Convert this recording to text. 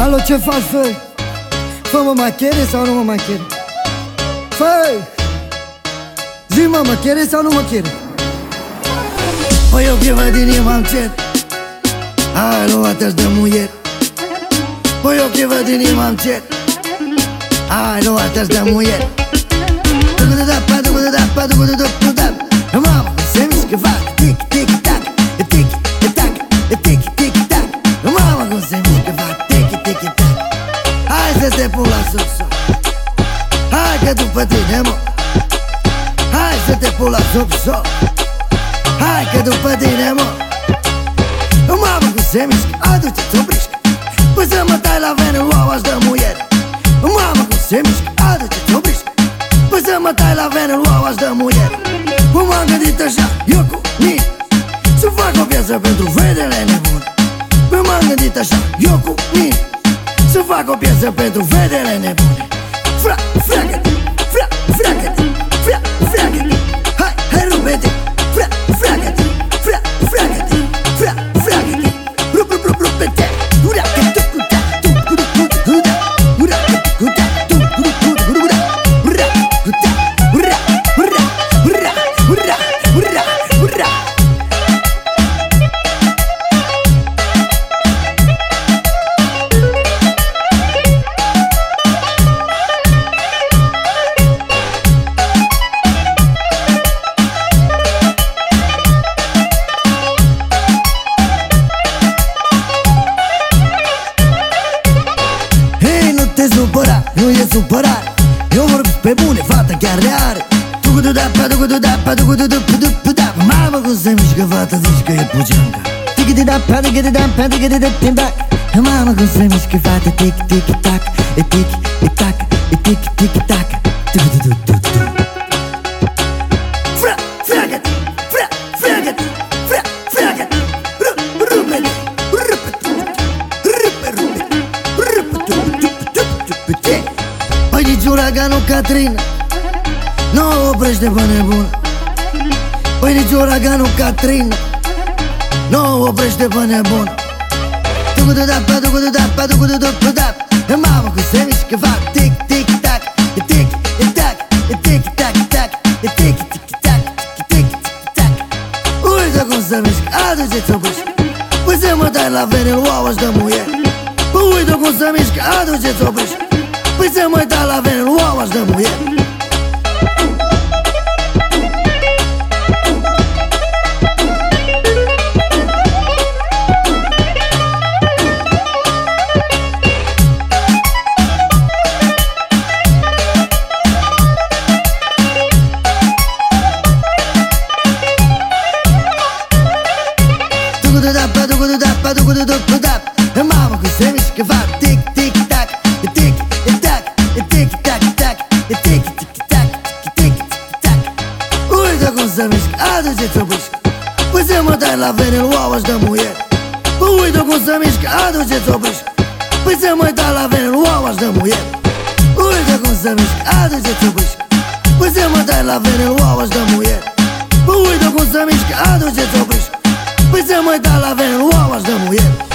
Alo, ce faci, făi? Fă-mă machere sau nu mă machere? Făi! Zi-mă, mă chere sau nu mă chere? Păi eu cheva din inima-mi cer. Hai, luat-aș de muier. Păi eu cheva din inima-mi cer. Hai, luat-aș de muier. Dugu-du-da-pa, dugu-du-da-pa, dugu-du-du-du-da. Mamă, se mișcă, fac tic-tic-tac, tic-tic-tac, tic-tic-tac. Mamă, cum se mișcă, fac tic-tic-tac. Hai să te pun la sub-sol. Hai că după tine mă. Hai să te pun la sub-sol. Hai că după tine mă. Mamă, cum se mișcă, aduceți o brișcă. Păi să mă tai la venă, luau-aș de muier. Mamă, cum se mișcă, aduceți o brișcă. Păi să mă tai la venă, luau-aș de muier. Cum m-am gândit așa, eu cu mine, să fac o piesă pentru vedele nebune. Păi m-am gândit așa, eu cu mine, să fac o piesă pentru vedele nebune. Freacă-te, freacă-te, freacă-te. Hai, rupe-te. Freacă-te, freacă-te, freacă-te. Rupe-te. Nu e supărare, eu vorbesc pe bune, fata chiar le are. Dugu-du-da-pa, dugu-du-da-pa, dugu-du-du-du-du-da. Mamă, cum se mișcă fata, zici că e pugeanca. Tiki-di-da-pa, tiki-di-da-pa, tiki-di-da-tim-bac. Mamă, cum se mișcă fata, tic-tic-tac, tic-tic-tac, tic-tic-tac. Dugu-du-du-du-du. Freacă-te, freacă-te, freacă-te. Rupe-te, rupe-te. Păi nici uraganul Katrina nu oprește pe nebună. Păi nici uraganul Katrina nu oprește pe nebună. Dugu-du-da-pa, dugu-du-da-pa, dugu-du-du-du-da. Mamă, cum se mișcă, fac tic-tic-tac, tic-tic-tac, tic-tic-tac, tic-tic-tac, tic-tic-tac. Uite cum se mișcă, aduceți o brișcă. Păi să mă tai la vene, luau-aș de muier. Păi uite cum se mișcă, aduceți o brișcă. Păi să mă tai la vene, luau-aș de muier. Dugu-du-da-pa, dugu-du-da-pa, dugu-du-du-du-da. Mamă, cum se mișcă, fac tic-tic-tac, tic-tic-tac, tic-tic-tac, tic-tic-tac, tic-tic-tac. Uite cum se mișcă, aduceți o brișcă. Păi să mă tai la vene, luau-aș de muier. Păi uite cum se mișcă, aduceți o brișcă. Păi să mă tai la vene, luau-aș de muier. Uite cum se mișcă, aduceți o brișcă. Păi să mă tai la vene, luau-aș de muier. Păi uite cum se mișcă, aduceți o brișcă. Păi să mă tai la vene, luau-aș de muier.